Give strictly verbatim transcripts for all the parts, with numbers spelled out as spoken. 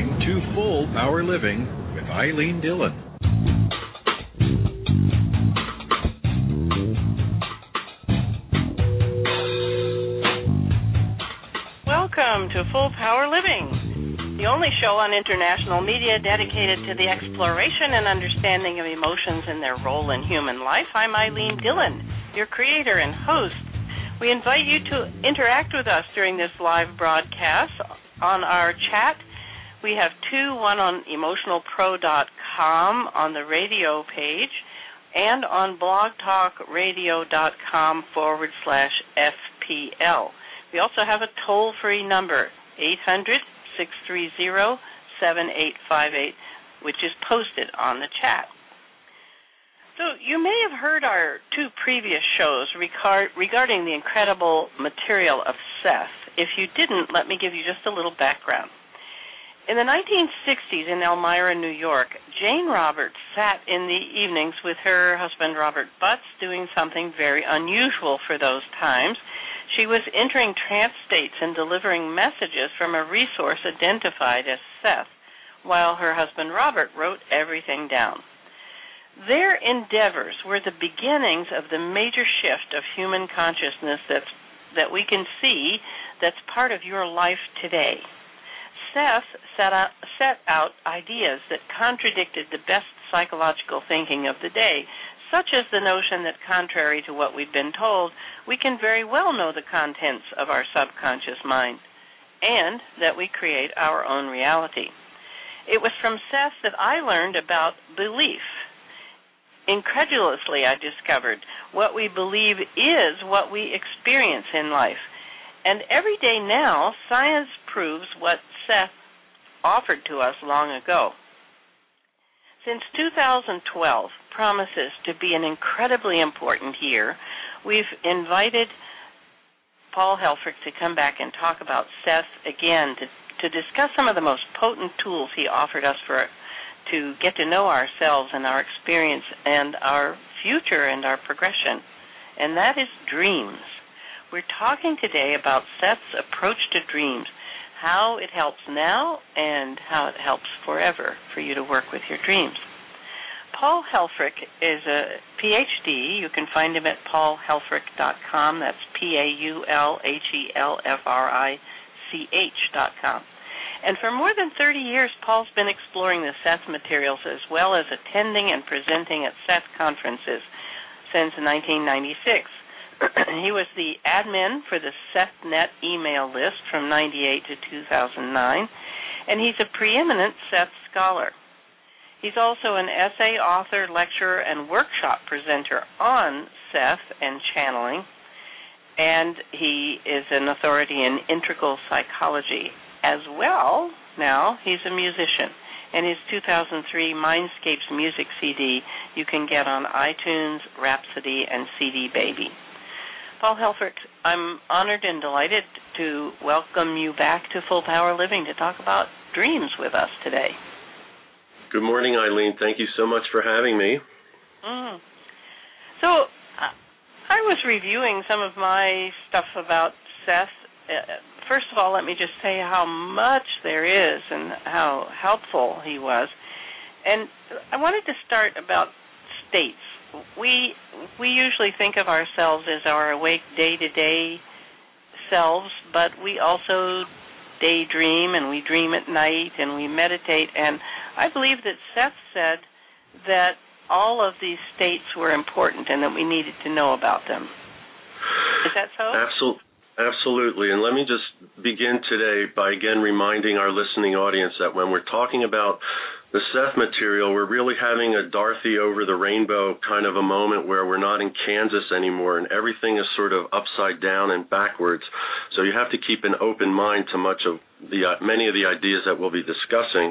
listening to Full Power Living with Eileen Dillon. Welcome to Full Power Living, the only show on international media dedicated to the exploration and understanding of emotions and their role in human life. I'm Eileen Dillon, your creator and host. We invite you to interact with us during this live broadcast on our chat. We have two, one on emotional pro dot com on the radio page and on blogtalkradio.com forward slash FPL. We also have a toll-free number, eight hundred, six three zero, seven eight five eight, which is posted on the chat. So you may have heard our two previous shows regard, regarding the incredible material of Seth. If you didn't, let me give you just a little background. In the nineteen sixties in Elmira, New York, Jane Roberts sat in the evenings with her husband, Robert Butts, doing something very unusual for those times. She was entering trance states and delivering messages from a resource identified as Seth, while her husband, Robert, wrote everything down. Their endeavors were the beginnings of the major shift of human consciousness that's, that we can see that's part of your life today. Seth set out, set out ideas that contradicted the best psychological thinking of the day, such as the notion that contrary to what we've been told, we can very well know the contents of our subconscious mind, and that we create our own reality. It was from Seth that I learned about belief. Incredulously, I discovered what we believe is what we experience in life. And every day now, science proves what Seth offered to us long ago. Since two thousand twelve promises to be an incredibly important year, we've invited Paul Helfrich to come back and talk about Seth again, to, to discuss some of the most potent tools he offered us for to get to know ourselves and our experience and our future and our progression, and that is dreams. We're talking today about Seth's approach to dreams, how it helps now and how it helps forever for you to work with your dreams. Paul Helfrich is a P H D. You can find him at paul helfrich dot com. That's P A U L H E L F R I C H dot com. And for more than thirty years, Paul's been exploring the Seth materials as well as attending and presenting at Seth conferences since nineteen ninety-six. He was the admin for the SethNet email list from ninety-eight to two thousand nine, and he's a preeminent Seth scholar. He's also an essay author, lecturer, and workshop presenter on Seth and channeling, and he is an authority in integral psychology. As well, now, he's a musician, and his two thousand three Mindscapes music C D you can get on iTunes, Rhapsody, and C D Baby. Paul Helfrich, I'm honored and delighted to welcome you back to Full Power Living to talk about dreams with us today. Good morning, Eileen. Thank you so much for having me. Mm. So, uh, I was reviewing some of my stuff about Seth. Uh, First of all, let me just say how much there is and how helpful he was. And I wanted to start about states. We we usually think of ourselves as our awake day-to-day selves, but we also daydream and we dream at night and we meditate. And I believe that Seth said that all of these states were important and that we needed to know about them. Is that so? Absolutely. Absolutely, and let me just begin today by again reminding our listening audience that when we're talking about the Seth material, we're really having a Dorothy over the rainbow kind of a moment where we're not in Kansas anymore and everything is sort of upside down and backwards. So you have to keep an open mind to much of the uh, many of the ideas that we'll be discussing.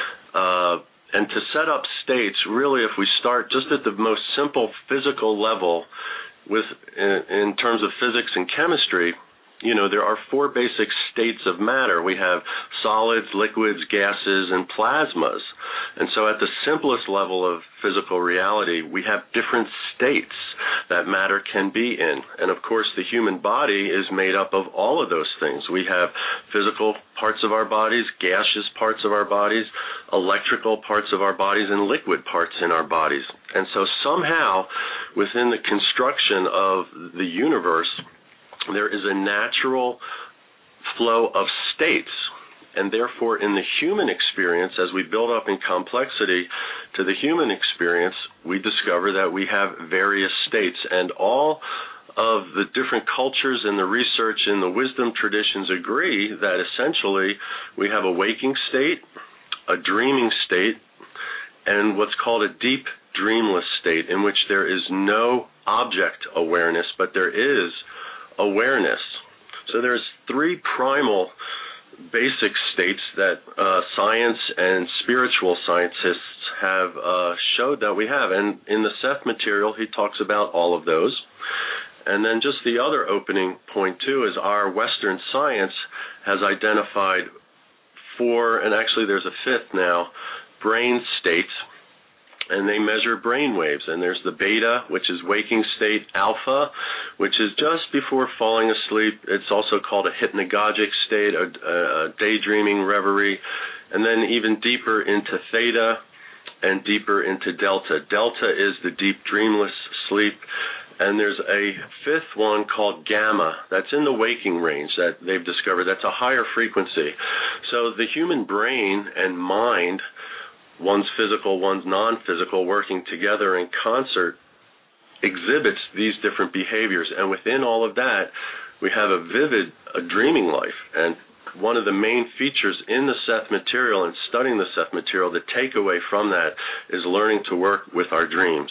Uh, and to set up states, really, if we start just at the most simple physical level, with in, in terms of physics and chemistry, you know, there are four basic states of matter. We have solids, liquids, gases, and plasmas. And so at the simplest level of physical reality, we have different states that matter can be in. And of course, the human body is made up of all of those things. We have physical parts of our bodies, gaseous parts of our bodies, electrical parts of our bodies, and liquid parts in our bodies. And so somehow, within the construction of the universe, there is a natural flow of states, and therefore in the human experience, as we build up in complexity to the human experience, we discover that we have various states, and all of the different cultures and the research and the wisdom traditions agree that essentially we have a waking state, a dreaming state, and what's called a deep dreamless state, in which there is no object awareness, but there is awareness. So there's three primal basic states that uh, science and spiritual scientists have uh, showed that we have. And in the Seth material, he talks about all of those. And then just the other opening point, too, is our Western science has identified four, and actually there's a fifth now, brain states. And they measure brain waves. And there's the beta, which is waking state, alpha, which is just before falling asleep. It's also called a hypnagogic state, a, a daydreaming reverie. And then even deeper into theta and deeper into delta. Delta is the deep dreamless sleep. And there's a fifth one called gamma that's in the waking range that they've discovered. That's a higher frequency. So the human brain and mind, one's physical, one's non-physical, working together in concert, exhibits these different behaviors. And within all of that, we have a vivid a dreaming life. And one of the main features in the Seth material and studying the Seth material, the takeaway from that is learning to work with our dreams.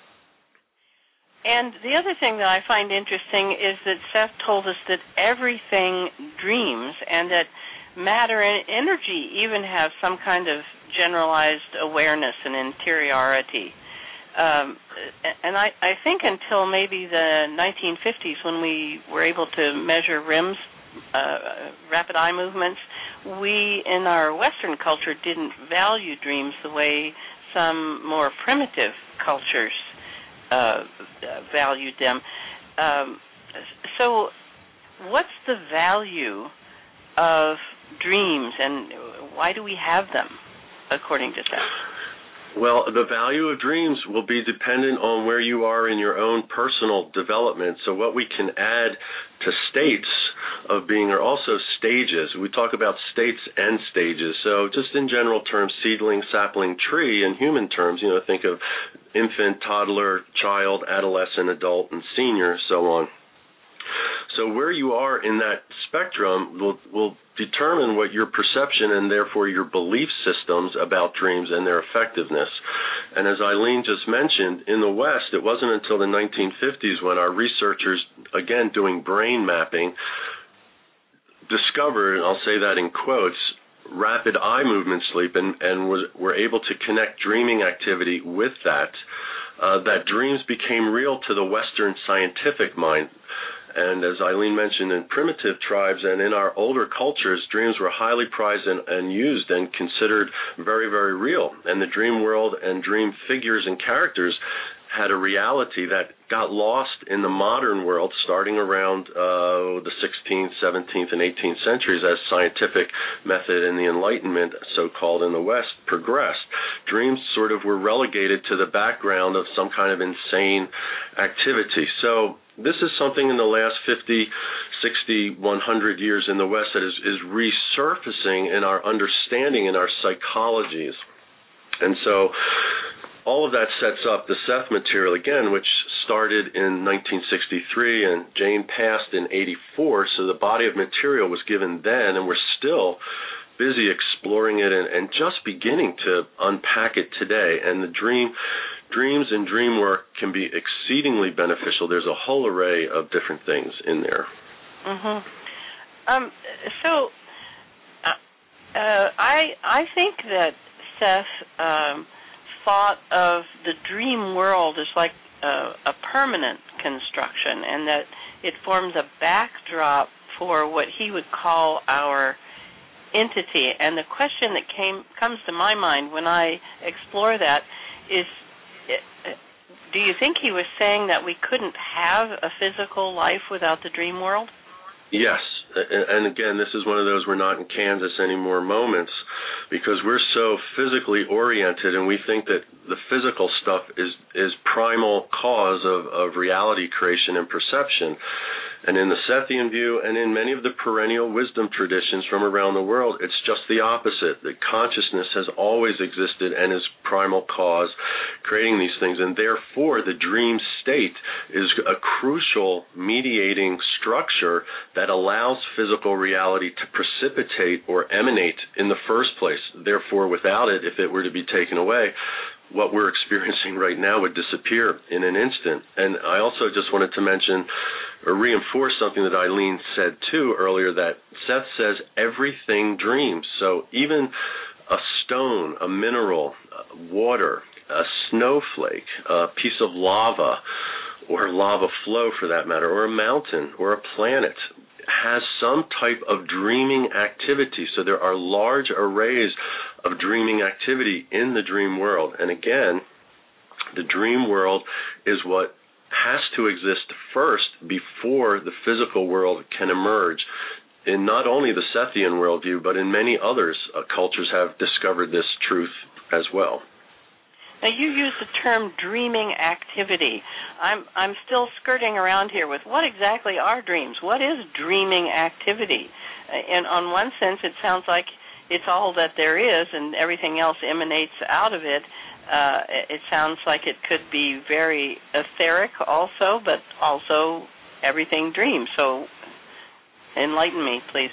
And the other thing that I find interesting is that Seth told us that everything dreams, and that matter and energy even have some kind of generalized awareness and interiority. Um, and I, I think until maybe the nineteen fifties, when we were able to measure R I Ms, uh, rapid eye movements, we in our Western culture didn't value dreams the way some more primitive cultures uh, valued them. Um, so what's the value of dreams, and why do we have them, according to Seth? Well, the value of dreams will be dependent on where you are in your own personal development. So what we can add to states of being are also stages. We talk about states and stages. So just in general terms, seedling, sapling, tree, in human terms, you know, think of infant, toddler, child, adolescent, adult, and senior, so on. So where you are in that spectrum will, will determine what your perception and therefore your belief systems about dreams and their effectiveness. And as Eileen just mentioned, in the West, it wasn't until the nineteen fifties when our researchers, again doing brain mapping, discovered, and I'll say that in quotes, rapid eye movement sleep, and, and was, were able to connect dreaming activity with that, uh, that dreams became real to the Western scientific mind. And as Eileen mentioned, in primitive tribes and in our older cultures, dreams were highly prized and, and used and considered very, very real. And the dream world and dream figures and characters had a reality that got lost in the modern world starting around uh, the sixteenth, seventeenth, and eighteenth centuries as scientific method and the Enlightenment, so-called in the West, progressed. Dreams sort of were relegated to the background of some kind of insane activity. So this is something in the last fifty, sixty, one hundred years in the West that is, is resurfacing in our understanding, in our psychologies. And so all of that sets up the Seth material, again, which started in nineteen sixty-three and Jane passed in eighty-four, so the body of material was given then, and we're still busy exploring it and, and just beginning to unpack it today. And the dream, dreams and dream work can be exceedingly beneficial. There's a whole array of different things in there. Mm-hmm. Um, so uh, uh, I I think that Seth um, thought of the dream world as like a, a permanent construction, and that it forms a backdrop for what he would call our entity. And the question that came comes to my mind when I explore that is, do you think he was saying that we couldn't have a physical life without the dream world? Yes. And again, this is one of those we're not in Kansas anymore moments, because we're so physically oriented and we think that the physical stuff is, is primal cause of, of reality creation and perception. And in the Sethian view and in many of the perennial wisdom traditions from around the world, it's just the opposite, that consciousness has always existed and is primal cause creating these things. And therefore, the dream state is a crucial mediating structure that allows physical reality to precipitate or emanate in the first place. Therefore, without it, if it were to be taken away, what we're experiencing right now would disappear in an instant. And I also just wanted to mention or reinforce something that Eileen said too earlier, that Seth says everything dreams. So even a stone, a mineral, water, a snowflake, a piece of lava, or lava flow for that matter, or a mountain, or a planet, has some type of dreaming activity. So there are large arrays of dreaming activity in the dream world. And again, the dream world is what has to exist first before the physical world can emerge. In not only the Sethian worldview, but in many others, uh, cultures have discovered this truth as well. Now, you use the term dreaming activity. I'm I'm still skirting around here with what exactly are dreams? What is dreaming activity? And on one sense, it sounds like it's all that there is and everything else emanates out of it. Uh, it sounds like it could be very etheric also, but also everything dreams. So enlighten me, please.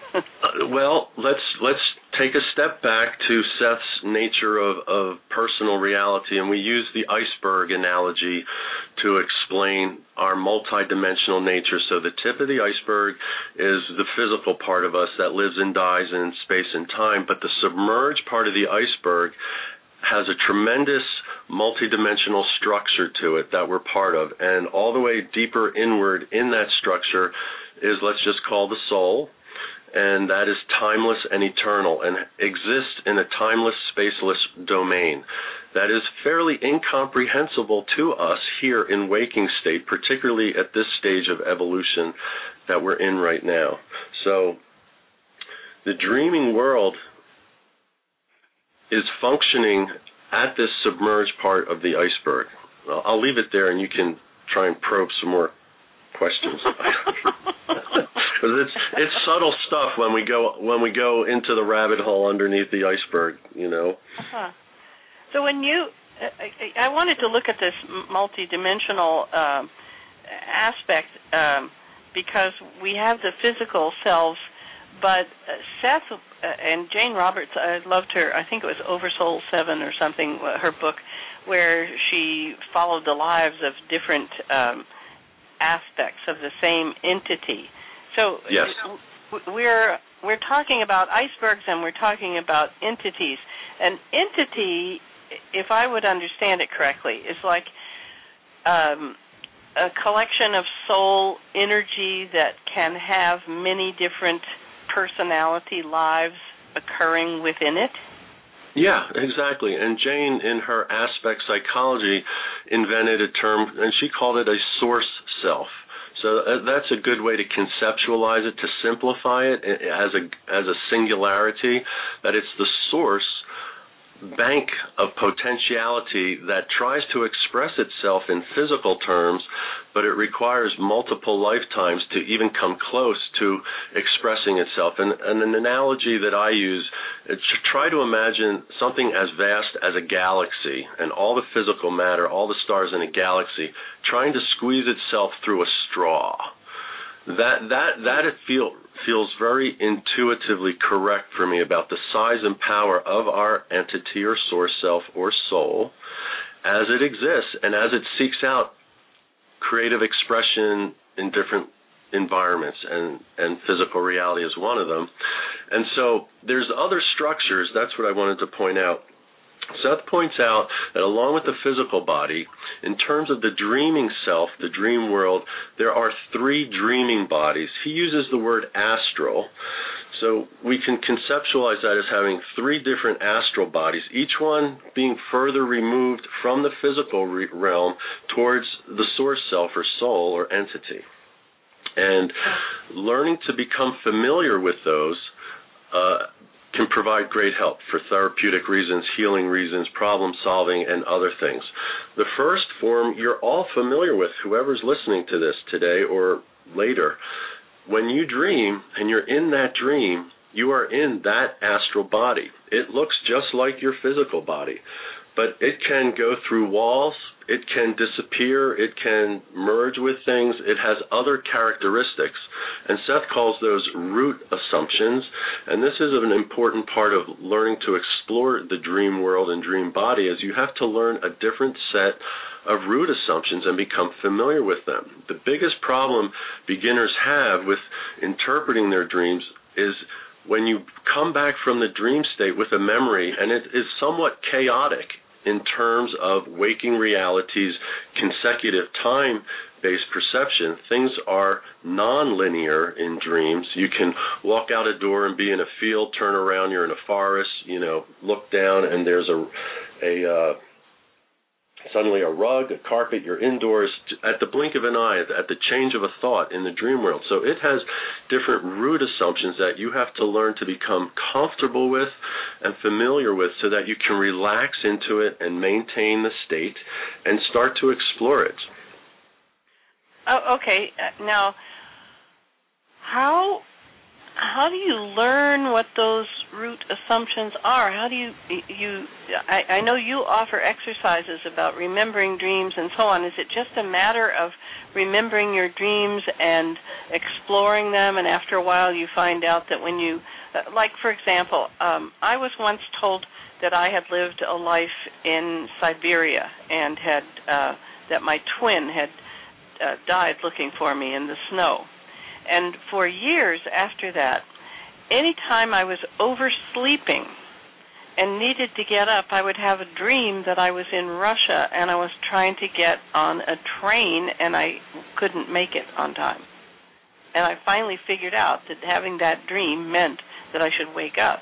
uh, well, let's let's take a step back to Seth's nature of, of personal reality, and we use the iceberg analogy to explain our multidimensional nature. So the tip of the iceberg is the physical part of us that lives and dies in space and time, but the submerged part of the iceberg has a tremendous multidimensional structure to it that we're part of. And all the way deeper inward in that structure is, let's just call the soul, and that is timeless and eternal and exists in a timeless, spaceless domain that is fairly incomprehensible to us here in waking state, particularly at this stage of evolution that we're in right now. So the dreaming world is functioning at this submerged part of the iceberg. Well, I'll leave it there, and you can try and probe some more questions. Because it's it's subtle stuff when we go when we go into the rabbit hole underneath the iceberg, you know. Uh-huh. So when you, I, I wanted to look at this multidimensional um, aspect um, because we have the physical selves. But uh, Seth uh, and Jane Roberts, I loved her, I think it was Oversoul seven or something, her book, where she followed the lives of different um, aspects of the same entity. So yes. we're we're talking about icebergs and we're talking about entities. An entity, if I would understand it correctly, is like um, a collection of soul energy that can have many different personality lives occurring within it? Yeah, exactly. And Jane, in her aspect psychology, invented a term, and she called it a source self. So that's a good way to conceptualize it, to simplify it as a as a singularity, that it's the source bank of potentiality that tries to express itself in physical terms, but it requires multiple lifetimes to even come close to expressing itself. And, and an analogy that I use is to try to imagine something as vast as a galaxy and all the physical matter, all the stars in a galaxy, trying to squeeze itself through a straw. That that that it feel, feels very intuitively correct for me about the size and power of our entity or source self or soul as it exists and as it seeks out creative expression in different environments, and, and physical reality is one of them. And so there's other structures, that's what I wanted to point out, Seth points out that along with the physical body, in terms of the dreaming self, the dream world, there are three dreaming bodies. He uses the word astral. So we can conceptualize that as having three different astral bodies, each one being further removed from the physical re- realm towards the source self or soul or entity. And learning to become familiar with those uh, can provide great help for therapeutic reasons, healing reasons, problem solving, and other things. The first form you're all familiar with, whoever's listening to this today or later. When you dream and you're in that dream, you are in that astral body. It looks just like your physical body, but it can go through walls, it can disappear, it can merge with things, it has other characteristics, and Seth calls those root assumptions, and this is an important part of learning to explore the dream world and dream body, is you have to learn a different set of root assumptions and become familiar with them. The biggest problem beginners have with interpreting their dreams is when you come back from the dream state with a memory, and it is somewhat chaotic in terms of waking reality's consecutive time-based perception. Things are non-linear in dreams. You can walk out a door and be in a field, turn around, you're in a forest, you know, look down, and there's a a uh, suddenly a rug, a carpet, you're indoors at the blink of an eye, at the change of a thought in the dream world. So it has different root assumptions that you have to learn to become comfortable with and familiar with so that you can relax into it and maintain the state and start to explore it. Oh, okay. Now, how how do you learn what those root assumptions are? How do you you? I, I know you offer exercises about remembering dreams and so on. Is it just a matter of remembering your dreams and exploring them, and after a while you find out that when you, like for example, um, I was once told that I had lived a life in Siberia and had uh, that my twin had uh, died looking for me in the snow. And for years after that, any time I was oversleeping and needed to get up, I would have a dream that I was in Russia and I was trying to get on a train and I couldn't make it on time. And I finally figured out that having that dream meant that I should wake up.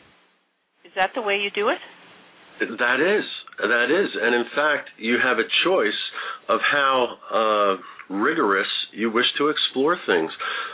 Is that the way you do it? That is. That is. And in fact, you have a choice of how uh, rigorous you wish to explore things.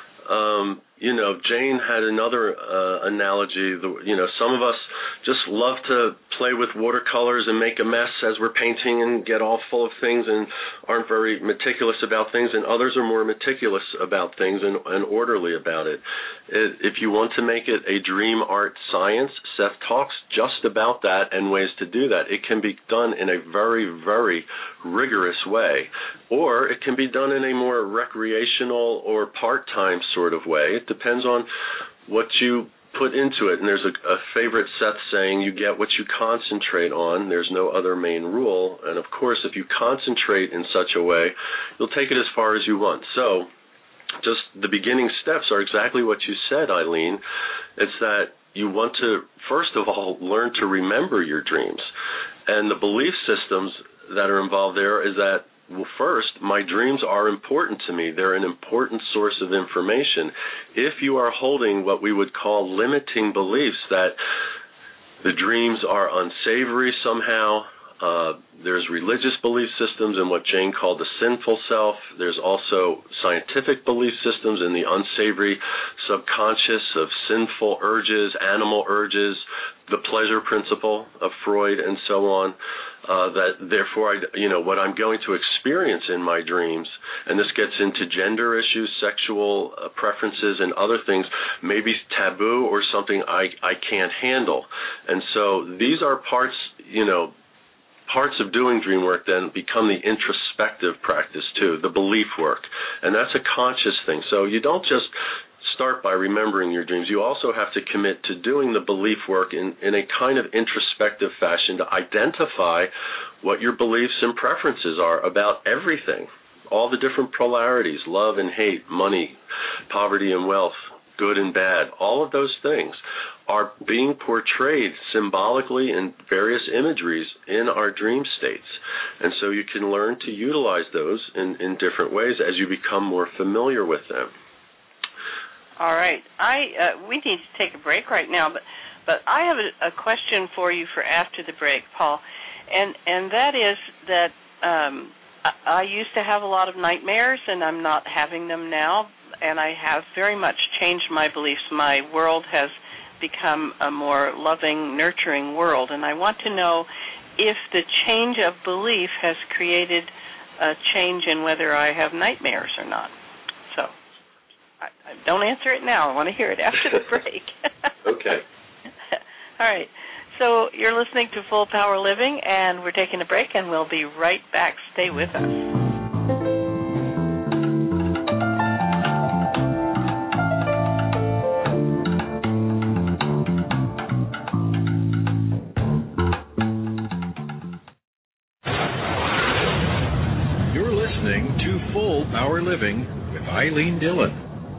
Um, you know, Jane had another uh, analogy. The, you know, some of us just love to play with watercolors and make a mess as we're painting and get all full of things and aren't very meticulous about things, and others are more meticulous about things and, and orderly about it. it. If you want to make it a dream art science, Seth talks just about that and ways to do that. It can be done in a very, very rigorous way, or it can be done in a more recreational or part-time sort of way. It depends on what you put into it. And there's a, a favorite Seth saying, you get what you concentrate on. There's no other main rule. And of course, if you concentrate in such a way, you'll take it as far as you want. So just the beginning steps are exactly what you said, Eileen. It's that you want to, first of all, learn to remember your dreams. And the belief systems that are involved there is that, well, first, my dreams are important to me. They're an important source of information. If you are holding what we would call limiting beliefs, that the dreams are unsavory somehow, uh, there's religious belief systems in what Jane called the sinful self. There's also scientific belief systems in the unsavory subconscious of sinful urges, animal urges, the pleasure principle of Freud, and so on. Uh, that therefore, I, you know, what I'm going to experience in my dreams, and this gets into gender issues, sexual uh, preferences, and other things, may be taboo or something I, I can't handle. And so these are parts, you know, parts of doing dream work then become the introspective practice too, the belief work. And that's a conscious thing. So you don't just start by remembering your dreams. You also have to commit to doing the belief work in, in a kind of introspective fashion to identify what your beliefs and preferences are about everything, all the different polarities, love and hate, money, poverty and wealth, good and bad, all of those things. are being portrayed symbolically in various imageries in our dream states. And so you can learn to utilize those in, in different ways as you become more familiar with them. All right. I uh, we need to take a break right now, but but I have a, a question for you for after the break, Paul, and and that is that um, I, I used to have a lot of nightmares, and I'm not having them now, and I have very much changed my beliefs. My world has become a more loving, nurturing world, and I want to know if the change of belief has created a change in whether I have nightmares or not. So I, I don't answer it now. I want to hear it after the break. Okay. All right. So you're listening to Full Power Living, and we're taking a break, and we'll be right back. Stay with us. Full Power Living with Eileen Dillon.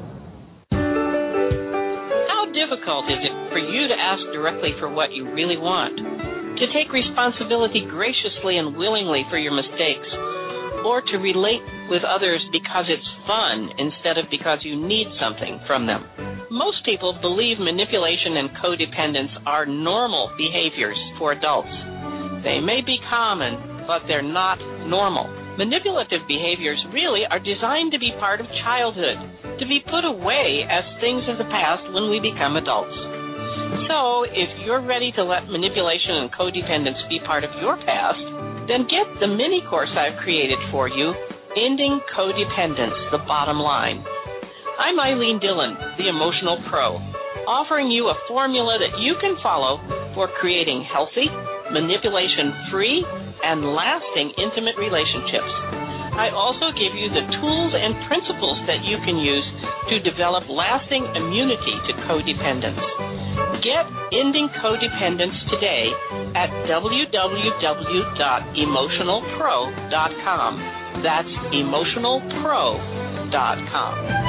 How difficult is it for you to ask directly for what you really want? To take responsibility graciously and willingly for your mistakes? Or to relate with others because it's fun instead of because you need something from them? Most people believe manipulation and codependence are normal behaviors for adults. They may be common, but they're not normal. Manipulative behaviors really are designed to be part of childhood, to be put away as things of the past when we become adults. So, if you're ready to let manipulation and codependence be part of your past, then get the mini course I've created for you, Ending Codependence, the Bottom Line. I'm Eileen Dillon, the Emotional Pro, offering you a formula that you can follow for creating healthy, manipulation-free, and lasting intimate relationships. I also give you the tools and principles that you can use to develop lasting immunity to codependence. Get Ending Codependence today at w w w dot emotional pro dot com. That's emotional pro dot com.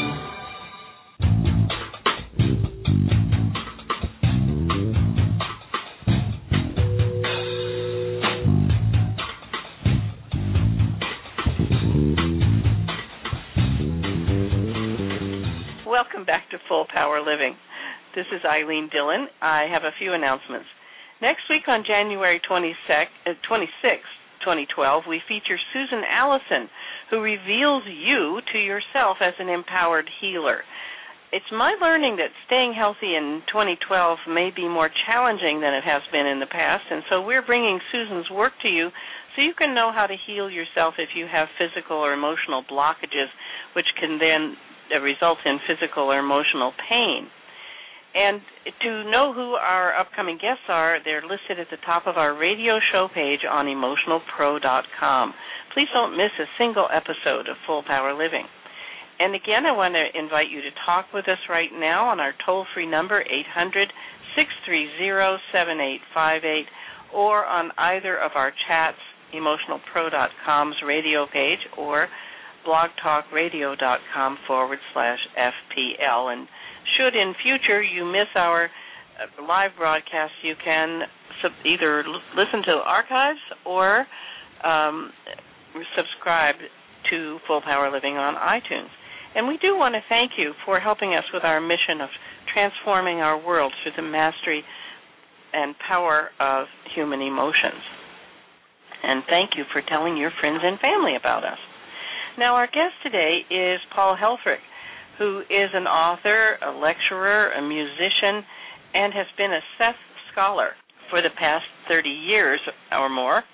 Welcome back to Full Power Living. This is Eileen Dillon. I have a few announcements. Next week on January twenty-sixth, twenty twelve, we feature Susan Allison, who reveals you to yourself as an empowered healer. It's my learning that staying healthy in twenty twelve may be more challenging than it has been in the past, and so we're bringing Susan's work to you so you can know how to heal yourself if you have physical or emotional blockages, which can then result in physical or emotional pain. And to know who our upcoming guests are, they're listed at the top of our radio show page on emotional pro dot com. Please don't miss a single episode of Full Power Living. And again, I want to invite you to talk with us right now on our toll-free number, eight hundred, six three zero, seven eight five eight, or on either of our chats, emotional pro dot com's radio page, or blogtalkradio.com forward slash FPL. And should in future you miss our live broadcast, you can sub- either l- listen to archives or um, subscribe to Full Power Living on iTunes. And we do want to thank you for helping us with our mission of transforming our world through the mastery and power of human emotions. And thank you for telling your friends and family about us. Now, our guest today is Paul Helfrich, who is an author, a lecturer, a musician, and has been a Seth Scholar for the past thirty years or more.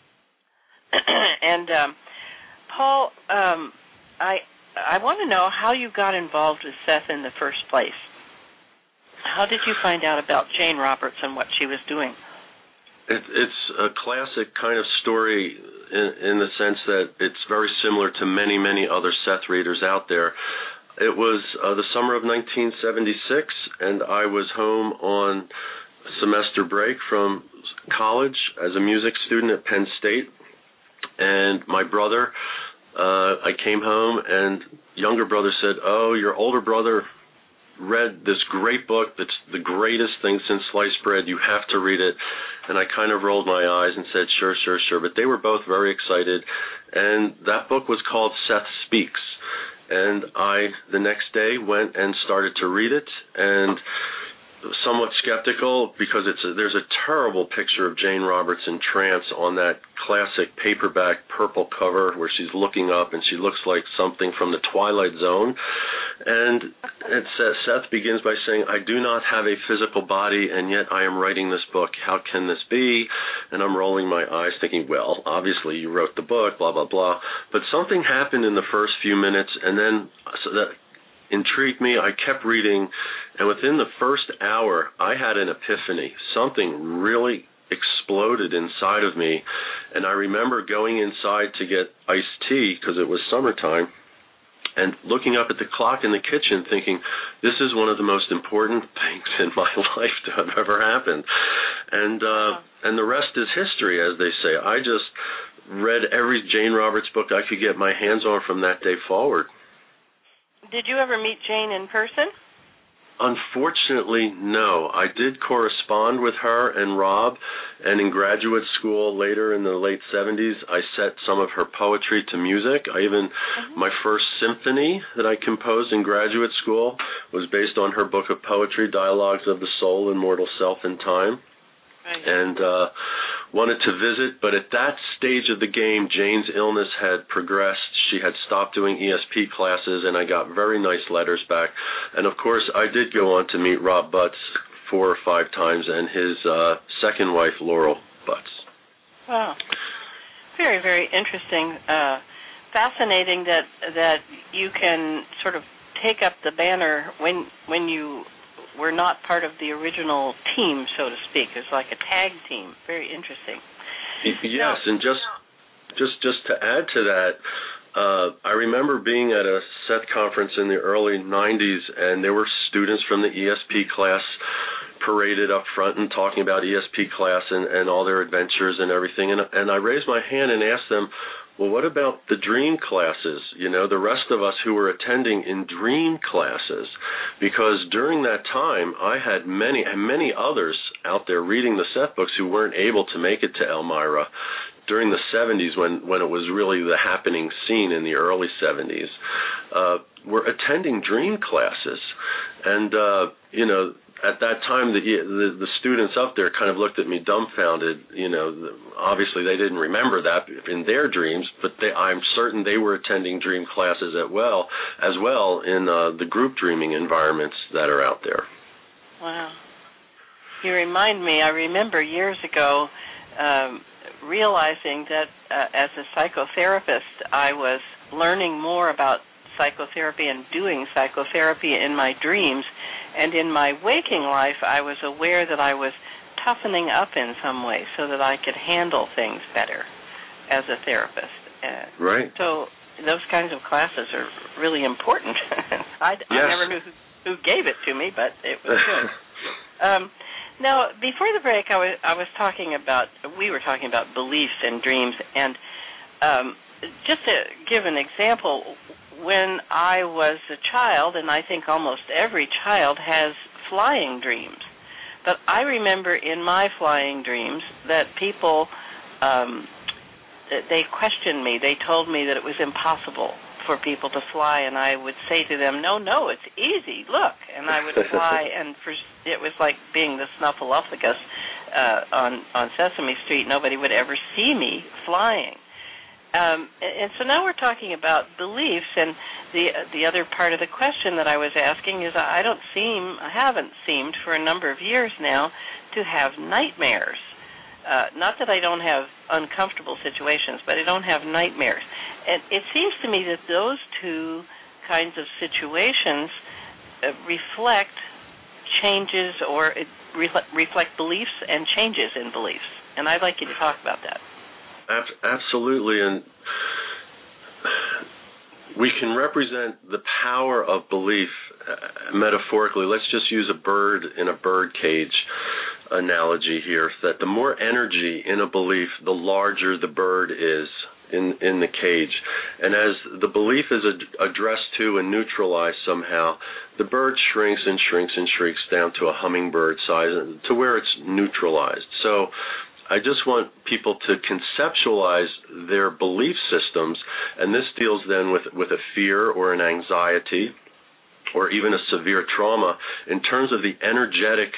and um, Paul, um, I I want to know how you got involved with Seth in the first place. How did you find out about Jane Roberts and what she was doing? It, it's a classic kind of story in, in the sense that it's very similar to many, many other Seth readers out there. It was uh, the summer of nineteen seventy-six, and I was home on semester break from college as a music student at Penn State, and my brother, uh, I came home, and younger brother said, "Oh, your older brother read this great book that's the greatest thing since sliced bread. You have to read it. And I kind of rolled my eyes and said, sure, sure, sure. But they were both very excited. And that book was called Seth Speaks. And I, the next day, went and started to read it, and somewhat skeptical because it's a, there's a terrible picture of Jane Roberts in trance on that classic paperback purple cover where she's looking up and she looks like something from the Twilight Zone. And it says, Seth begins by saying, I do not have a physical body, and yet I am writing this book. How can this be? And I'm rolling my eyes thinking, well, obviously you wrote the book, blah, blah, blah. But something happened in the first few minutes, and then so that intrigued me. I kept reading, and within the first hour, I had an epiphany. Something really exploded inside of me, and I remember going inside to get iced tea because it was summertime, and looking up at the clock in the kitchen thinking, this is one of the most important things in my life to have ever happened. And uh, and the rest is history, as they say. I just read every Jane Roberts book I could get my hands on from that day forward. Did you ever meet Jane in person? Unfortunately, no. I did correspond with her and Rob, and in graduate school later in the late seventies, I set some of her poetry to music. I even, mm-hmm. my first symphony that I composed in graduate school was based on her book of poetry, Dialogues of the Soul, Immortal Self and Time. Right. And uh, wanted to visit, but at that stage of the game, Jane's illness had progressed. She had stopped doing E S P classes, and I got very nice letters back. And, of course, I did go on to meet Rob Butts four or five times and his uh, second wife, Laurel Butts. Wow. Very, very interesting. Uh, fascinating that that you can sort of take up the banner when when you were not part of the original team, so to speak. It's like a tag team. Very interesting. Yes, and just just just to add to that, uh, I remember being at a Seth conference in the early nineties, and there were students from the E S P class paraded up front and talking about E S P class and, and all their adventures and everything. And, and I raised my hand and asked them, well, what about the dream classes, you know, the rest of us who were attending in dream classes? Because during that time, I had many, and many others out there reading the Seth books who weren't able to make it to Elmira during the seventies when, when it was really the happening scene in the early seventies, uh, were attending dream classes. And, uh, you know, at that time, the, the the students up there kind of looked at me dumbfounded. You know, obviously they didn't remember that in their dreams, but they, I'm certain they were attending dream classes as well, as well in uh, the group dreaming environments that are out there. Wow. You remind me, I remember years ago um, realizing that uh, as a psychotherapist, I was learning more about psychotherapy and doing psychotherapy in my dreams. And in my waking life, I was aware that I was toughening up in some way so that I could handle things better as a therapist. Uh, right. So those kinds of classes are really important. I, yes. I never knew who, who gave it to me, but it was good. um, now, before the break, I was, I was talking about, we were talking about beliefs and dreams, and um, just to give an example, when I was a child, and I think almost every child has flying dreams, but I remember in my flying dreams that people, um, they questioned me. They told me that it was impossible for people to fly, and I would say to them, no, no, it's easy, look. And I would fly, and for, it was like being the Snuffleupagus uh, on, on Sesame Street. Nobody would ever see me flying. Um, and so now we're talking about beliefs, and the the other part of the question that I was asking is I don't seem, I haven't seemed for a number of years now to have nightmares. Uh, not that I don't have uncomfortable situations, but I don't have nightmares. And it seems to me that those two kinds of situations uh, reflect changes or uh, re- reflect beliefs and changes in beliefs. And I'd like you to talk about that. Absolutely, and we can represent the power of belief uh, metaphorically. Let's just use a bird in a bird cage analogy here, that the more energy in a belief, the larger the bird is. in in the cage. And as the belief is ad- addressed to and neutralized somehow, the bird shrinks and shrinks and shrinks down to a hummingbird size, to where it's neutralized. So I just want people to conceptualize their belief systems, and this deals then with, with a fear or an anxiety or even a severe trauma in terms of the energetic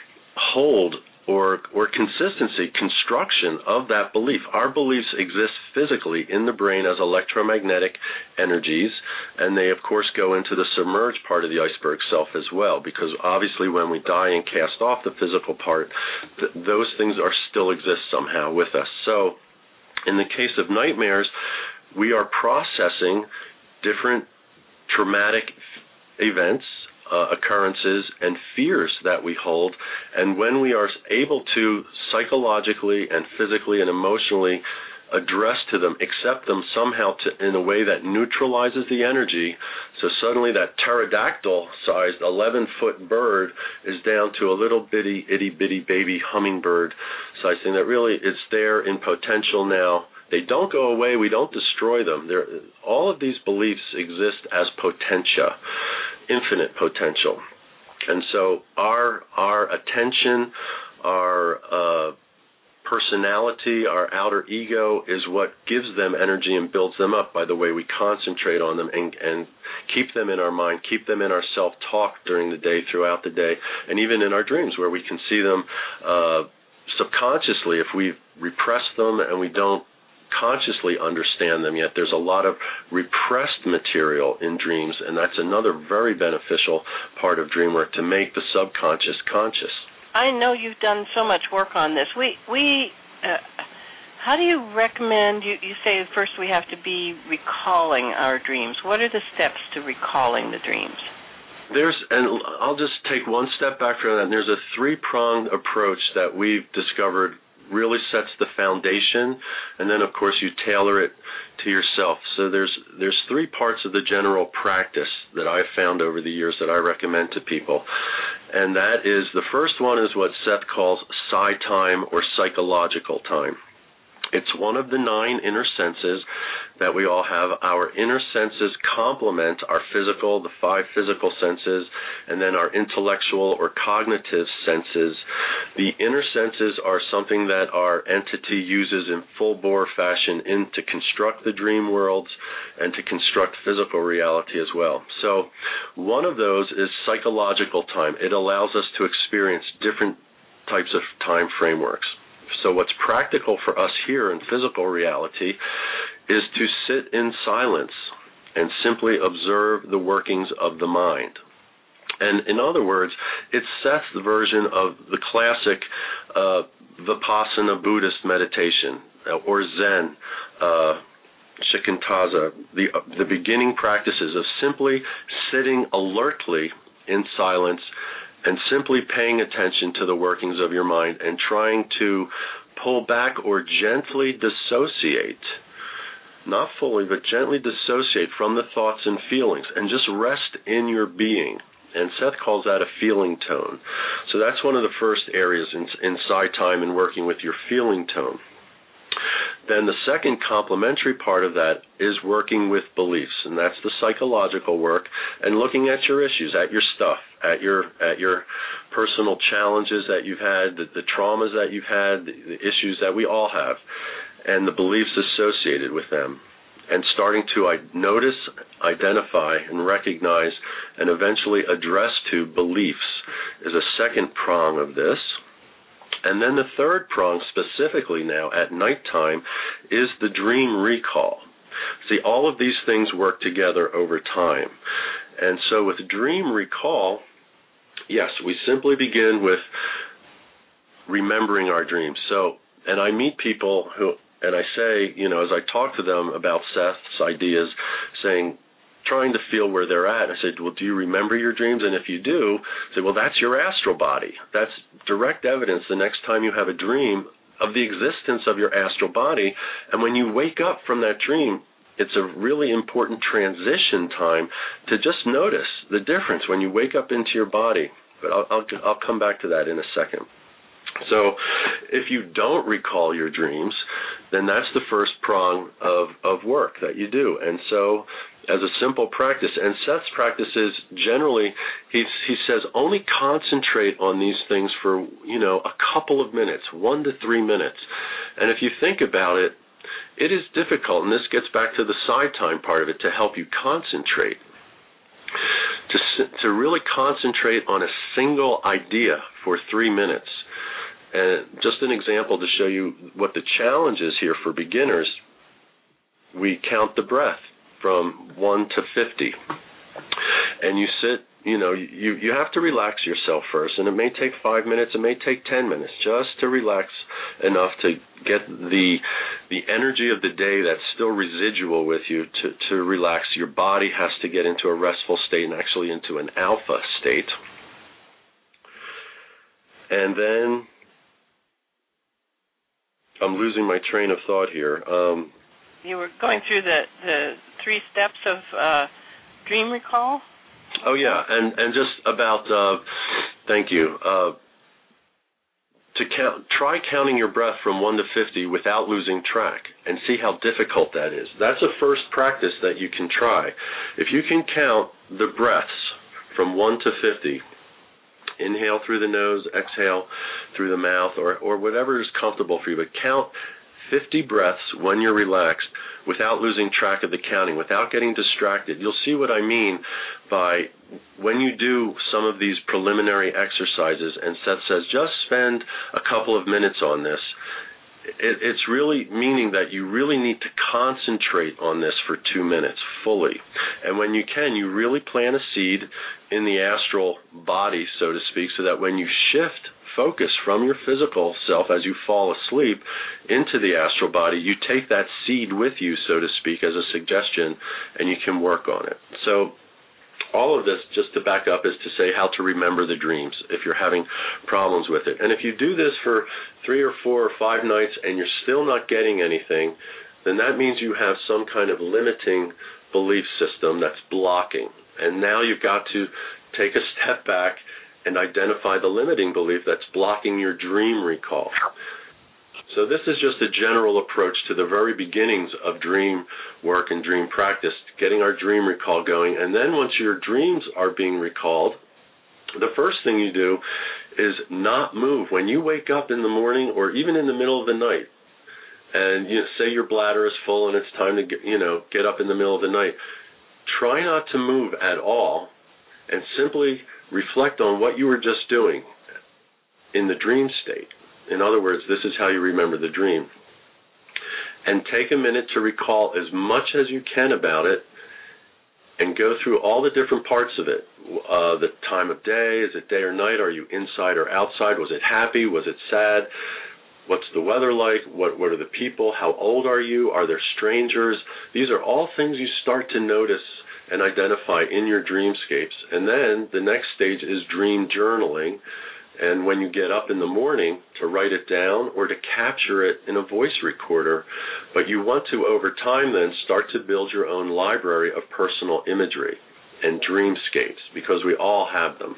hold or or consistency, construction of that belief. Our beliefs exist physically in the brain as electromagnetic energies, and they, of course, go into the submerged part of the iceberg self as well, because obviously when we die and cast off the physical part, th- those things are still exist somehow with us. So in the case of nightmares, we are processing different traumatic events, Uh, occurrences, and fears that we hold, and when we are able to psychologically and physically and emotionally address to them, accept them somehow to, in a way that neutralizes the energy, so suddenly that pterodactyl-sized eleven-foot bird is down to a little bitty, itty-bitty baby hummingbird-sized thing that really is there in potential now. They don't go away. We don't destroy them. They're, all of these beliefs exist as potentia, infinite potential. And so our our attention, our uh, personality, our outer ego is what gives them energy and builds them up by the way we concentrate on them and, and keep them in our mind, keep them in our self-talk during the day, throughout the day, and even in our dreams where we can see them uh, subconsciously if we repress them and we don't consciously understand them yet. There's a lot of repressed material in dreams, and that's another very beneficial part of dream work, to make the subconscious conscious. I know you've done so much work on this. We we uh, how do you recommend? You you say first we have to be recalling our dreams. What are the steps to recalling the dreams? There's, and I'll just take one step back from that. And there's a three-pronged approach that we've discovered really sets the foundation, and then of course you tailor it to yourself. So there's there's three parts of the general practice that I've found over the years that I recommend to people, and that is, the first one is what Seth calls psi time or psychological time. It's one of the nine inner senses that we all have. Our inner senses complement our physical, the five physical senses, and then our intellectual or cognitive senses. The inner senses are something that our entity uses in full-bore fashion in to construct the dream worlds and to construct physical reality as well. So one of those is psychological time. It allows us to experience different types of time frameworks. So what's practical for us here in physical reality is to sit in silence and simply observe the workings of the mind. And in other words, it's Seth's version of the classic uh, Vipassana Buddhist meditation, uh, or Zen, uh, Shikantaza, the, uh, the beginning practices of simply sitting alertly in silence and simply paying attention to the workings of your mind and trying to pull back or gently dissociate, not fully, but gently dissociate from the thoughts and feelings and just rest in your being. And Seth calls that a feeling tone. So that's one of the first areas in, in psi time and working with your feeling tone. Then the second complementary part of that is working with beliefs, and that's the psychological work and looking at your issues, at your stuff, at your at your personal challenges that you've had, the, the traumas that you've had, the, the issues that we all have, and the beliefs associated with them, and starting to I, notice, identify, and recognize, and eventually address to beliefs is a second prong of this. And then the third prong, specifically now at nighttime, is the dream recall. See, all of these things work together over time. And so with dream recall, yes, we simply begin with remembering our dreams. So, and I meet people who, and I say, you know, as I talk to them about Seth's ideas, saying, trying to feel where they're at. And I said, well, do you remember your dreams? And if you do, I say, well, that's your astral body. That's direct evidence the next time you have a dream of the existence of your astral body. And when you wake up from that dream, it's a really important transition time to just notice the difference when you wake up into your body. But I'll, I'll, I'll come back to that in a second. So if you don't recall your dreams, then that's the first prong of, of work that you do. And so as a simple practice, and Seth's practice is generally, he's, he says, only concentrate on these things for, you know, a couple of minutes, one to three minutes. And if you think about it, it is difficult, and this gets back to the side time part of it, to help you concentrate. To, to really concentrate on a single idea for three minutes. And just an example to show you what the challenge is here for beginners, we count the breath from one to fifty. And you sit, you know, you, you have to relax yourself first, and it may take five minutes, it may take ten minutes, just to relax enough to get the the energy of the day that's still residual with you to, to relax. Your body has to get into a restful state and actually into an alpha state. And then I'm losing my train of thought here. Um, you were going through the, the three steps of uh, dream recall? Oh, yeah, and, and just about, uh, thank you, uh, to count, try counting your breath from one to fifty without losing track and see how difficult that is. That's a first practice that you can try. If you can count the breaths from one to fifty, inhale through the nose, exhale through the mouth, or, or whatever is comfortable for you, but count fifty breaths when you're relaxed without losing track of the counting, without getting distracted. You'll see what I mean by when you do some of these preliminary exercises, and Seth says, just spend a couple of minutes on this. It, it's really meaning that you really need to concentrate on this for two minutes fully. And when you can, you really plant a seed in the astral body, so to speak, so that when you shift focus from your physical self as you fall asleep into the astral body, you take that seed with you, so to speak, as a suggestion, and you can work on it. So all of this, just to back up, is to say how to remember the dreams if you're having problems with it. And if you do this for three or four or five nights and you're still not getting anything, then that means you have some kind of limiting belief system that's blocking. And now you've got to take a step back and identify the limiting belief that's blocking your dream recall. So this is just a general approach to the very beginnings of dream work and dream practice, getting our dream recall going. And then once your dreams are being recalled, the first thing you do is not move. When you wake up in the morning or even in the middle of the night, and you know, say your bladder is full and it's time to get, you know, get up in the middle of the night, try not to move at all and simply reflect on what you were just doing in the dream state. In other words, this is how you remember the dream. And take a minute to recall as much as you can about it and go through all the different parts of it. Uh, the time of day, is it day or night? Are you inside or outside? Was it happy? Was it sad? What's the weather like? What, what are the people? How old are you? Are there strangers? These are all things you start to notice and identify in your dreamscapes. And then the next stage is dream journaling. And when you get up in the morning, to write it down or to capture it in a voice recorder. But you want to, over time then, start to build your own library of personal imagery and dreamscapes, because we all have them.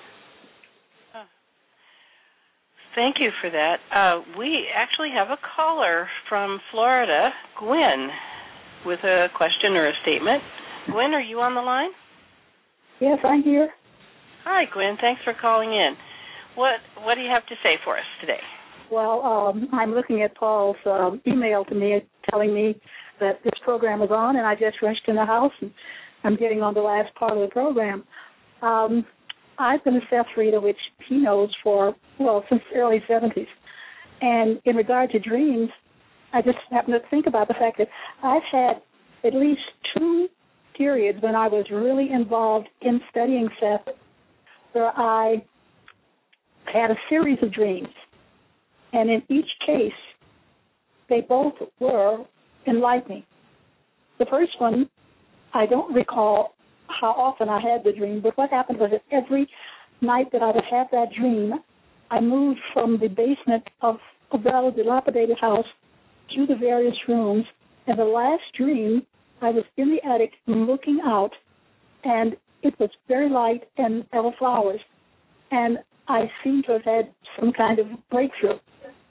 Thank you for that. Uh, we actually have a caller from Florida, Gwen, with a question or a statement. Gwen, are you on the line? Yes, I'm here. Hi, Gwen. Thanks for calling in. What What do you have to say for us today? Well, um, I'm looking at Paul's um, email to me telling me that this program is on, and I just rushed in the house, and I'm getting on the last part of the program. Um, I've been a Seth reader, which he knows for, well, since the early seventies. And in regard to dreams, I just happen to think about the fact that I've had at least two periods when I was really involved in studying Seth where I had a series of dreams. And in each case, they both were enlightening. The first one, I don't recall how often I had the dream, but what happened was that every night that I would have that dream, I moved from the basement of a rather dilapidated house to the various rooms, and the last dream, I was in the attic looking out, and it was very light, and there were flowers, and I seemed to have had some kind of breakthrough.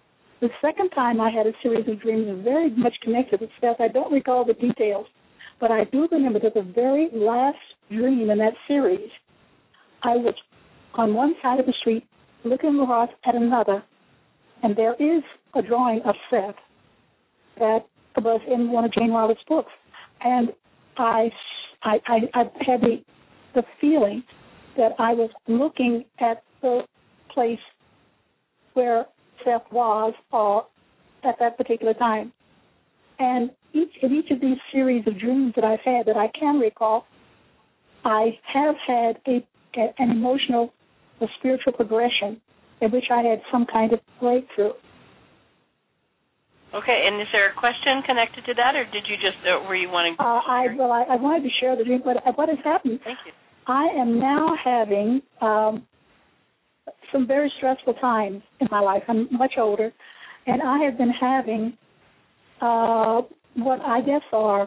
The second time I had a series of dreams was very much connected with Seth. I don't recall the details, but I do remember that the very last dream in that series, I was on one side of the street looking across at another, and there is a drawing of Seth that was in one of Jane Roberts' books. And I, I, I, I had the, the feeling that I was looking at the place where Seth was or at that particular time. And each in each of these series of dreams that I've had that I can recall, I have had a, a an emotional, a spiritual progression in which I had some kind of breakthrough. Okay, and is there a question connected to that, or did you just, uh, were you wanting to uh, I, well, I, I wanted to share the dream, but what has happened, Thank you. I am now having um, some very stressful times in my life. I'm much older, and I have been having uh, what I guess are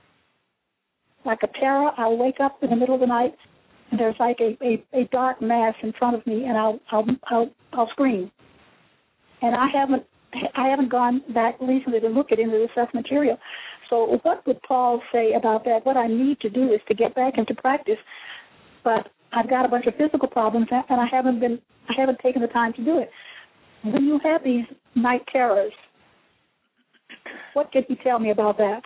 like a terror. I'll wake up in the middle of the night, and there's like a, a, a dark mass in front of me, and I'll I'll I'll, I'll scream. And I haven't I haven't gone back recently to look at into the Seth material. So what would Paul say about that? What I need to do is to get back into practice, but I've got a bunch of physical problems, and I haven't been I haven't taken the time to do it. When you have these night terrors, what could you tell me about that?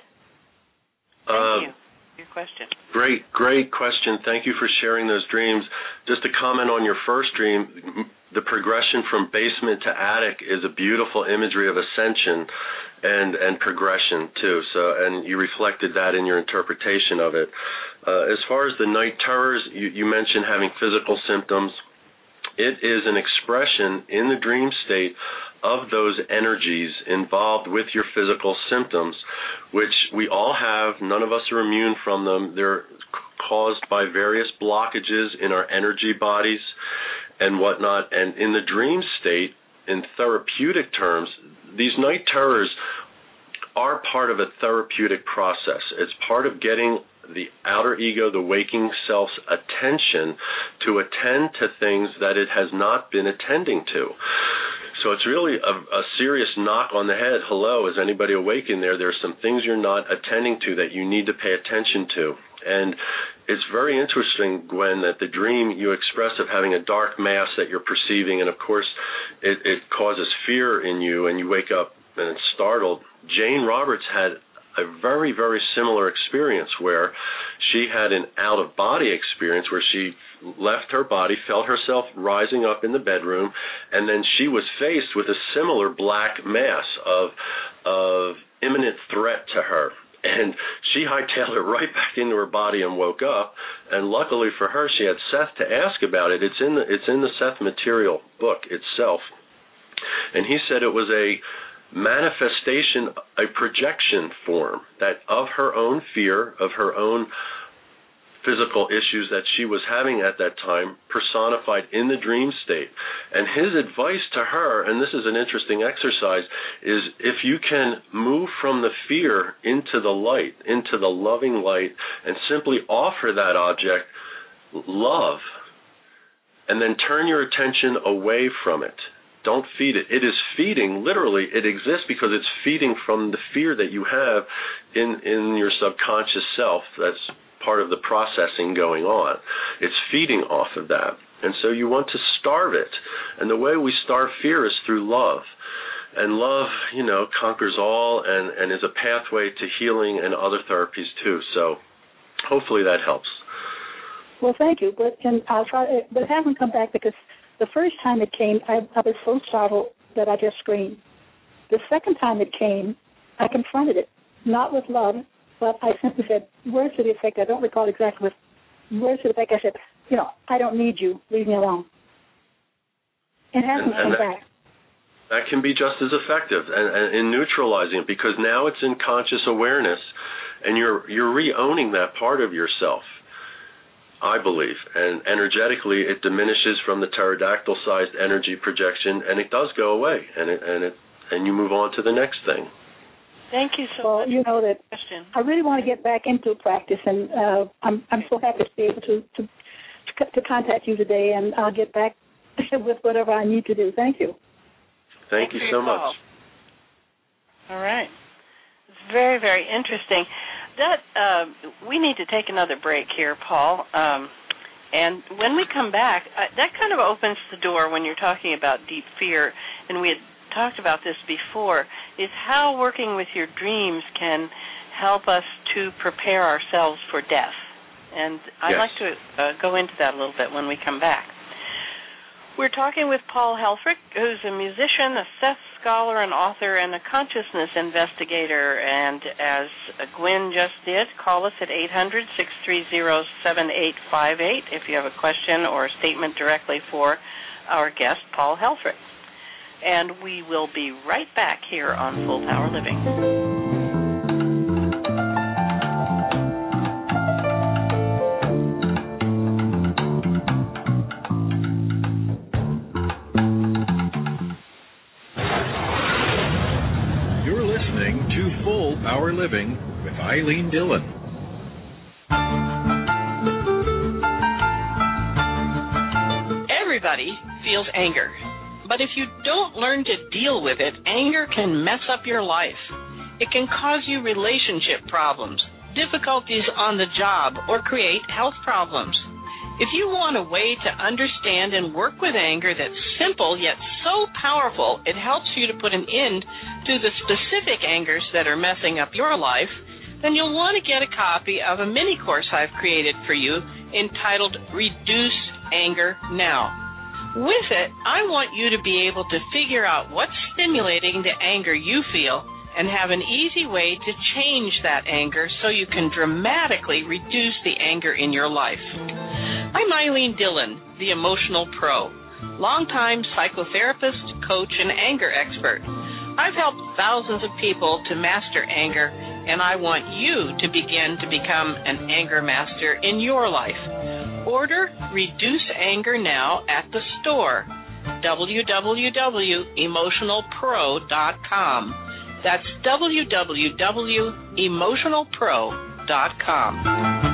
Thank Um, you. Your question. Great, great question. Thank you for sharing those dreams. Just to comment on your first dream, the progression from basement to attic is a beautiful imagery of ascension and, and progression too. So, and you reflected that in your interpretation of it. Uh, as far as the night terrors, you, you mentioned having physical symptoms. It is an expression in the dream state of those energies involved with your physical symptoms, which we all have. None of us are immune from them. They're caused by various blockages in our energy bodies and whatnot. And in the dream state, in therapeutic terms, these night terrors are part of a therapeutic process. It's part of getting the outer ego, the waking self's attention to attend to things that it has not been attending to. So it's really a, a serious knock on the head. Hello, is anybody awake in there? There's some things you're not attending to that you need to pay attention to. And it's very interesting, Gwen, that the dream you express of having a dark mass that you're perceiving, and of course it, it causes fear in you, and you wake up and it's startled. Jane Roberts had a very, very similar experience where she had an out-of-body experience where she left her body, felt herself rising up in the bedroom, and then she was faced with a similar black mass of of imminent threat to her. And she hightailed it right back into her body and woke up. And luckily for her, she had Seth to ask about it. It's in the it's in the Seth Material book itself. And he said it was a manifestation, a projection form that of her own fear, of her own physical issues that she was having at that time, personified in the dream state. And his advice to her, and this is an interesting exercise, is if you can move from the fear into the light, into the loving light, and simply offer that object love, and then turn your attention away from it. Don't feed it. It is feeding, literally, it exists because it's feeding from the fear that you have in, in your subconscious self. That's part of the processing going on. It's feeding off of that. And so you want to starve it. And the way we starve fear is through love. And love, you know, conquers all and, and is a pathway to healing and other therapies too. So hopefully that helps. Well, thank you. But and I'll try, but it hasn't come back because the first time it came, I, I was so startled that I just screamed. The second time it came, I confronted it, not with love, but I simply said, words to the effect, I don't recall exactly, but words to the effect, I said, you know, I don't need you, leave me alone. It hasn't and, and come that, back. That can be just as effective and, and in neutralizing it, because now it's in conscious awareness, and you're you're re-owning that part of yourself, I believe. And energetically, it diminishes from the pterodactyl-sized energy projection, and it does go away, and it and it and you move on to the next thing. Thank you so well, much. you know that question. I really want to get back into practice, and uh, I'm I'm so happy to be able to, to to contact you today, and I'll get back with whatever I need to do. Thank you. Thank Thanks you for so your much. call. All right. It's very, very interesting. That uh, we need to take another break here, Paul. Um, and when we come back, uh, that kind of opens the door when you're talking about deep fear, and we had talked about this before, is how working with your dreams can help us to prepare ourselves for death. And I'd yes. like to uh, go into that a little bit when we come back. We're talking with Paul Helfrich, who's a musician, a Seth scholar, an author, and a consciousness investigator. And as Gwen just did, call us at eight hundred, six three zero, seven eight five eight if you have a question or a statement directly for our guest, Paul Helfrich. And we will be right back here on Full Power Living. Power Living with Eileen Dillon. Everybody feels anger, but if you don't learn to deal with it, anger can mess up your life. It can cause you relationship problems, difficulties on the job, or create health problems. If you want a way to understand and work with anger that's simple yet so powerful it helps you to put an end to the specific angers that are messing up your life, then you'll want to get a copy of a mini course I've created for you entitled Reduce Anger Now. With it, I want you to be able to figure out what's stimulating the anger you feel and have an easy way to change that anger so you can dramatically reduce the anger in your life. I'm Eileen Dillon, the Emotional Pro, longtime psychotherapist, coach, and anger expert. I've helped thousands of people to master anger, and I want you to begin to become an anger master in your life. Order Reduce Anger Now at the store, w w w dot emotional pro dot com. That's w w w dot emotional pro dot com.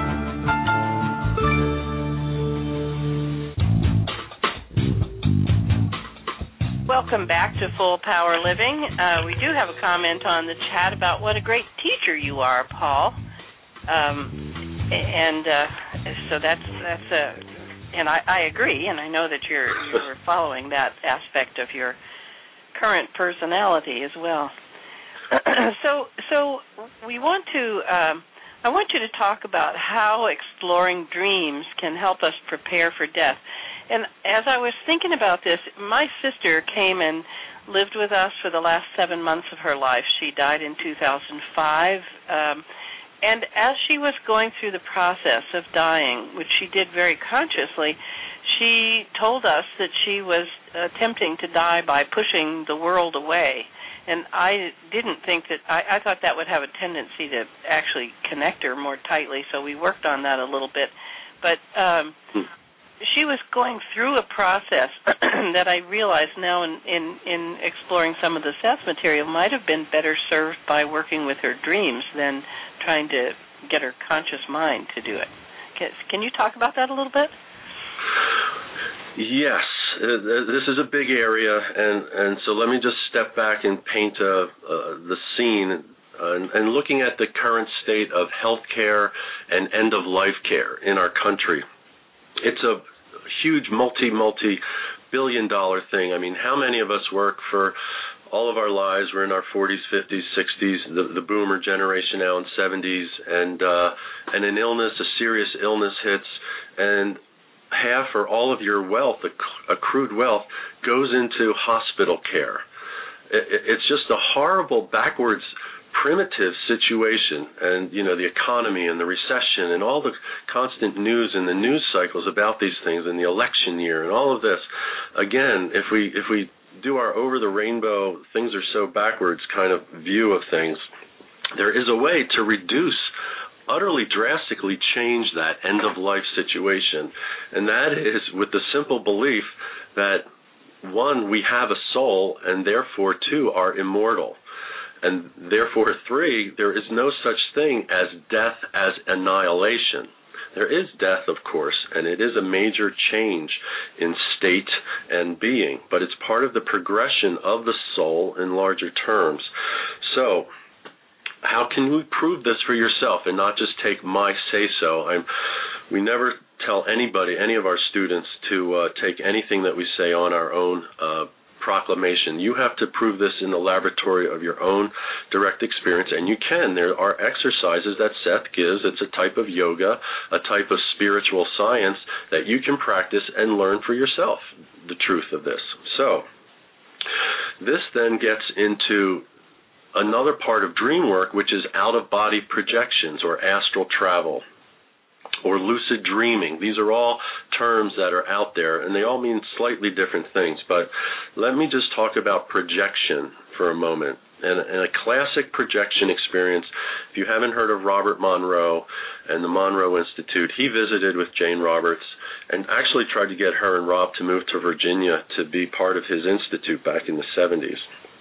Welcome back to Full Power Living. Uh, we do have a comment on the chat about what a great teacher you are, Paul. Um, and uh, so that's that's a, and I, I agree, and I know that you're you're following that aspect of your current personality as well. so so we want to. Um, I want you to talk about how exploring dreams can help us prepare for death. And as I was thinking about this, my sister came and lived with us for the last seven months of her life. She died in two thousand five. Um, and as she was going through the process of dying, which she did very consciously, she told us that she was attempting to die by pushing the world away. And I didn't think that, I, I thought that would have a tendency to actually connect her more tightly, so we worked on that a little bit. But um, she was going through a process that I realize now in, in, in exploring some of the Seth material might have been better served by working with her dreams than trying to get her conscious mind to do it. Can, can you talk about that a little bit? Yes. Uh, this is a big area, and, and so let me just step back and paint uh, uh, the scene uh, and, and looking at the current state of healthcare and end-of-life care in our country. It's a huge multi, multi-billion dollar thing. I mean, how many of us work for all of our lives? We're in our forties, fifties, sixties, the, the boomer generation now in seventies, and, uh, and an illness, a serious illness hits, and half or all of your wealth, accrued wealth, goes into hospital care. It's just a horrible, backwards, primitive situation, and you know the economy and the recession and all the constant news and the news cycles about these things and the election year and all of this. Again, if we if we do our over the rainbow, things are so backwards kind of view of things, there is a way to reduce, utterly drastically change that end-of-life situation, and that is with the simple belief that, one, we have a soul, and therefore, two, are immortal. And therefore, three, there is no such thing as death as annihilation. There is death, of course, and it is a major change in state and being, but it's part of the progression of the soul in larger terms. So, how can we prove this for yourself and not just take my say-so? I'm, we never tell anybody, any of our students, to uh, take anything that we say on our own uh, proclamation. You have to prove this in the laboratory of your own direct experience, and you can. There are exercises that Seth gives. It's a type of yoga, a type of spiritual science that you can practice and learn for yourself the truth of this. So, this then gets into another part of dream work, which is out-of-body projections or astral travel, or lucid dreaming. These are all terms that are out there, and they all mean slightly different things. But let me just talk about projection for a moment. And, and a classic projection experience, if you haven't heard of Robert Monroe and the Monroe Institute, he visited with Jane Roberts and actually tried to get her and Rob to move to Virginia to be part of his institute back in the seventies.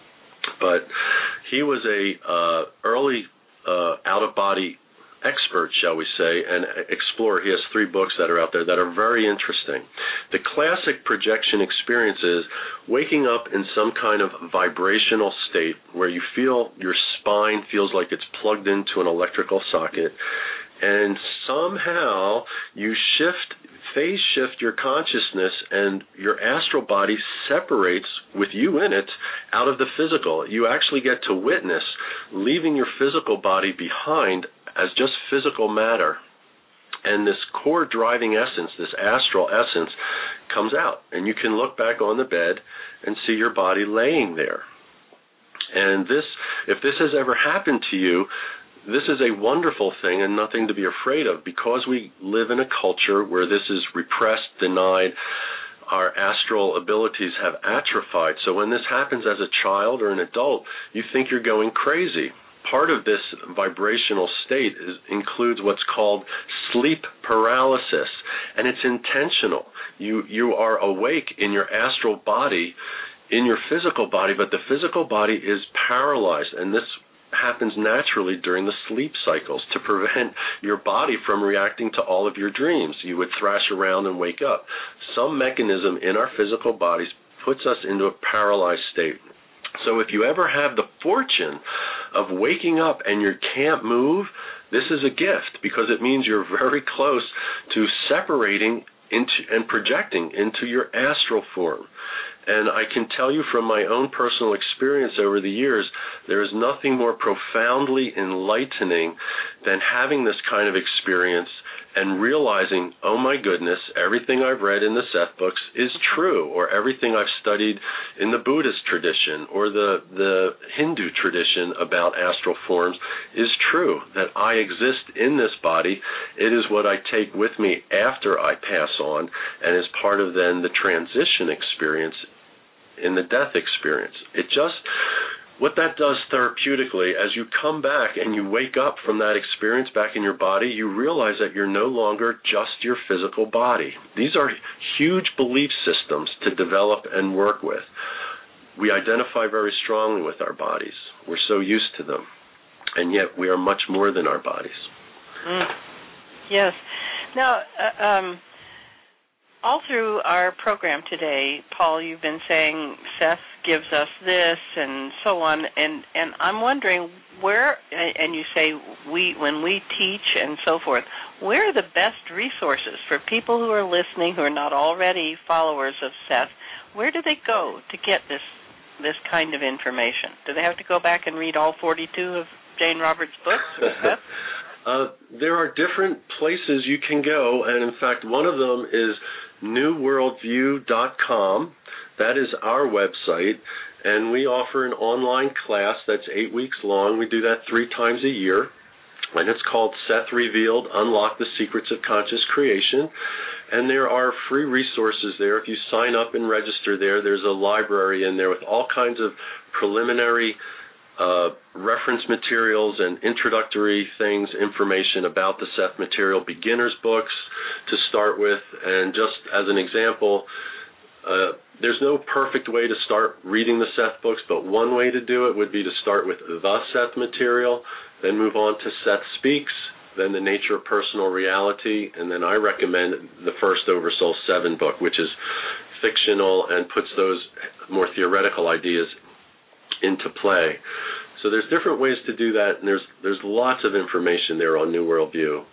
But he was a uh, early uh, out-of-body expert, shall we say, and explorer. He has three books that are out there that are very interesting. The classic projection experience is waking up in some kind of vibrational state where you feel your spine feels like it's plugged into an electrical socket, and somehow you shift, phase shift your consciousness, and your astral body separates with you in it out of the physical. You actually get to witness leaving your physical body behind as just physical matter, and this core driving essence, this astral essence, comes out, and you can look back on the bed and see your body laying there. And this, if this has ever happened to you, this is a wonderful thing and nothing to be afraid of, because we live in a culture where this is repressed, denied. Our astral abilities have atrophied. So when this happens as a child or an adult, you think you're going crazy. Part of this vibrational state is, includes what's called sleep paralysis, and it's intentional. You you are awake in your astral body, in your physical body, but the physical body is paralyzed, and this happens naturally during the sleep cycles to prevent your body from reacting to all of your dreams. You would thrash around and wake up. Some mechanism in our physical bodies puts us into a paralyzed state. So if you ever have the fortune of waking up and you can't move, this is a gift, because it means you're very close to separating into and projecting into your astral form. And I can tell you from my own personal experience over the years, there is nothing more profoundly enlightening than having this kind of experience and realizing, oh my goodness, everything I've read in the Seth books is true, or everything I've studied in the Buddhist tradition or the, the Hindu tradition about astral forms is true, that I exist in this body. It is what I take with me after I pass on, and is part of then the transition experience in the death experience. It just... What that does therapeutically, as you come back and you wake up from that experience back in your body, you realize that you're no longer just your physical body. These are huge belief systems to develop and work with. We identify very strongly with our bodies. We're so used to them. And yet we are much more than our bodies. Mm. Yes. Now, uh, um, all through our program today, Paul, you've been saying Seth gives us this and so on, and, and I'm wondering where, and you say we when we teach and so forth, where are the best resources for people who are listening who are not already followers of Seth? Where do they go to get this this kind of information? Do they have to go back and read all forty-two of Jane Roberts' books with Seth? Uh, there are different places you can go, and in fact, one of them is new world view dot com. That is our website, and we offer an online class that's eight weeks long. We do that three times a year, and it's called Seth Revealed, Unlock the Secrets of Conscious Creation. And there are free resources there. If you sign up and register there, there's a library in there with all kinds of preliminary Uh, reference materials and introductory things, information about the Seth material, beginner's books to start with. And just as an example, uh, there's no perfect way to start reading the Seth books, but one way to do it would be to start with the Seth material, then move on to Seth Speaks, then The Nature of Personal Reality, and then I recommend the first Oversoul seven book, which is fictional and puts those more theoretical ideas into play. So there's different ways to do that, and there's there's lots of information there on New World View.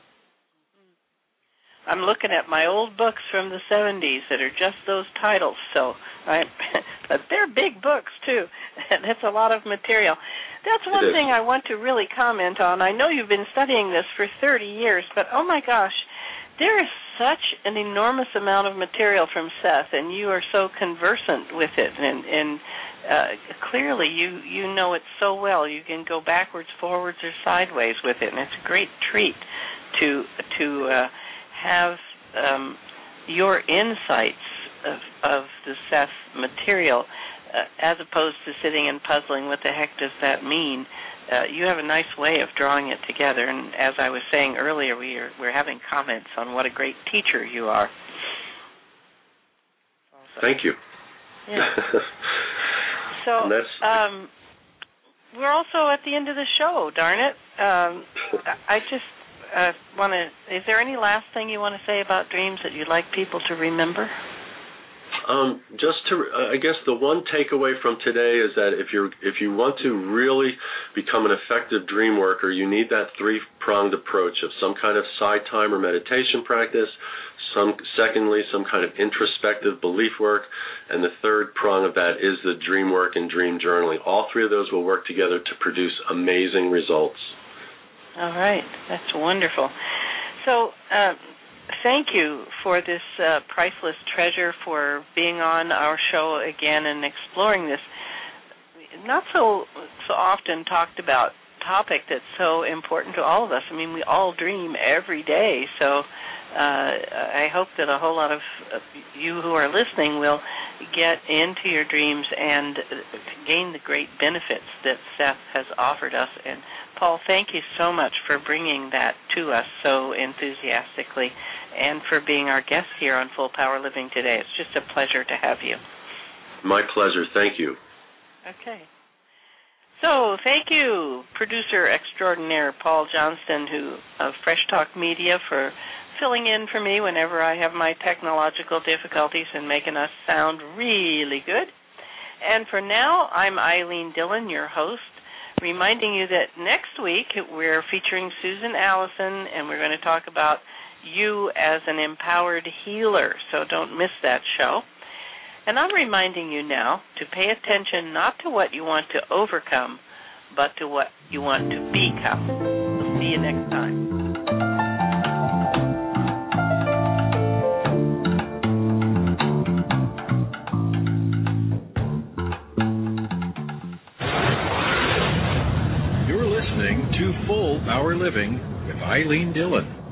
I'm looking at my old books from the seventies that are just those titles, so I, but they're big books too, and it's a lot of material. That's one thing I want to really comment on. I know you've been studying this for thirty years, but oh my gosh, there is such an enormous amount of material from Seth, and you are so conversant with it, and, and uh, clearly you, you know it so well. You can go backwards, forwards, or sideways with it, and it's a great treat to to uh, have um, your insights of, of the Seth material, uh, as opposed to sitting and puzzling what the heck does that mean. Uh, you have a nice way of drawing it together, and as I was saying earlier, we are, we're having comments on what a great teacher you are. Thank you. Yeah. So um, we're also at the end of the show, darn it. Um, I just uh, want to, is there any last thing you want to say about dreams that you'd like people to remember? Um, just to, uh, I guess the one takeaway from today is that if you're if you want to really become an effective dream worker, you need that three-pronged approach of some kind of side time or meditation practice, some secondly, some kind of introspective belief work, and the third prong of that is the dream work and dream journaling. All three of those will work together to produce amazing results. All right. That's wonderful. So, uh, thank you for this uh, priceless treasure, for being on our show again and exploring this not so so often talked about topic that's so important to all of us. I mean, we all dream every day, so uh, I hope that a whole lot of you who are listening will get into your dreams and gain the great benefits that Seth has offered us. And Paul, thank you so much for bringing that to us so enthusiastically and for being our guest here on Full Power Living today. It's just a pleasure to have you. My pleasure. Thank you. Okay. So thank you, producer extraordinaire Paul Johnston, who of Fresh Talk Media, for filling in for me whenever I have my technological difficulties and making us sound really good. And for now, I'm Eileen Dillon, your host, reminding you that next week we're featuring Susan Allison, and we're going to talk about you as an empowered healer, so don't miss that show. And I'm reminding you now to pay attention not to what you want to overcome, but to what you want to become. We'll see you next time. You're listening to Full Power Living with Eileen Dillon.